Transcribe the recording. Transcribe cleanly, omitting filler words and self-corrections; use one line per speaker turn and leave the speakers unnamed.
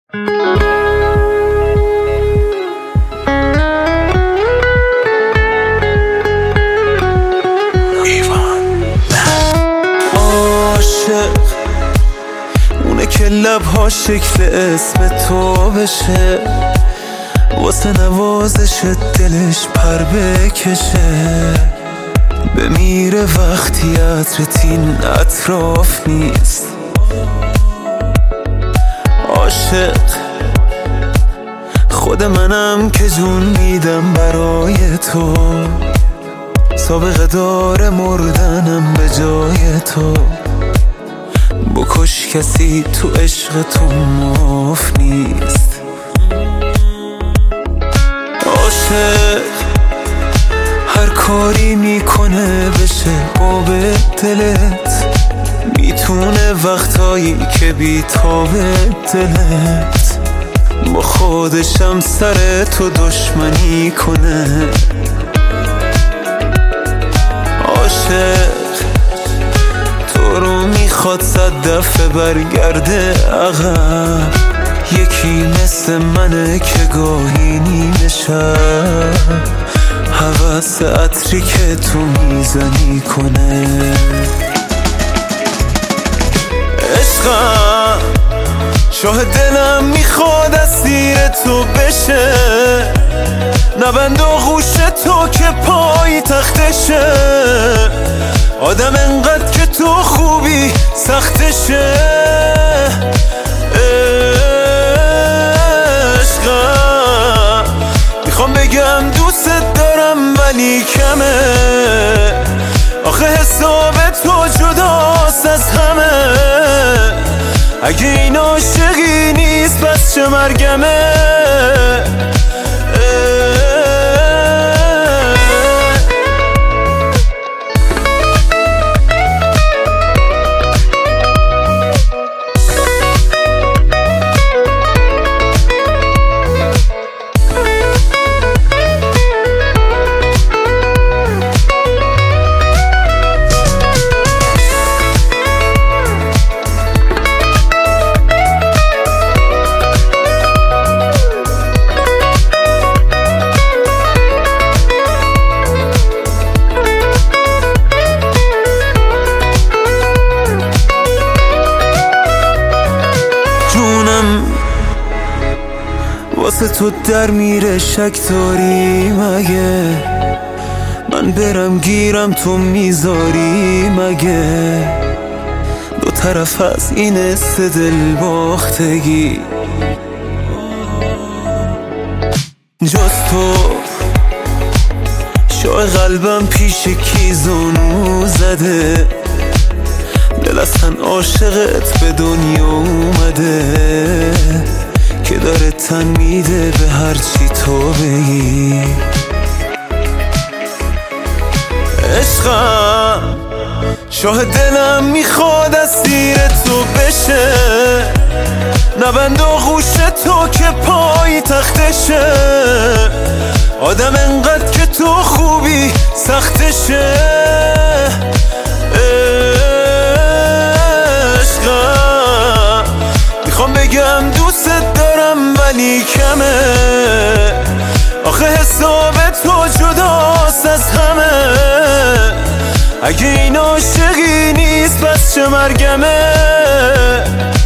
عاشق اونه که لبها شکل اسم تو بشه، واسه نوازش دلش پر بکشه، بمیره وقتی عطرت این اطراف نیست. عاشق خود منم که جون میدم برای تو، سابقه داره مردنم به جای تو. بکش کسی تو عشق تو معاف نیست. عاشق هر کاری میکنه بشه باب دلت، میتونه وقتایی که بی‌تاب دلت با خودشم سر تو دشمنی کنه. عاشق تو رو میخواد 100 دفعه برگرده عقب، یکی مثل منه که گاهی نیمه شب هوس عطری که تو میزنی کنه. عشقم شاه دلم میخواد اسیر تو بشه، نبند آغوش تو که پای تختشه، آدم انقدر که تو خوبی سختشه. عشقم میخوام بگم دوست دارم ولی کمه، آخه حساب تو جداست از همه. اگه این عاشقی نیست پس چه مرگمه. واسه تو در میره شک داری مگه؟ من برم گیرم تو میذاری مگه؟ دو طرف از این است دل باختگی، جز تو شاه قلبم پیش کی زانو زده، دل اصلا عاشقت به دنیا اومده که داره تن میده به هرچی تو بگی. عشقم شاه دلم میخواد اسیر تو بشه، نبند آغوش تو که پای تختشه، آدم انقدر که تو خوبی سختشه. عشقم میخوام بگم دوست دارم ولی کمه، آخه حساب تو جداست از همه. اگه این عاشقی نیست پس چه مرگمه.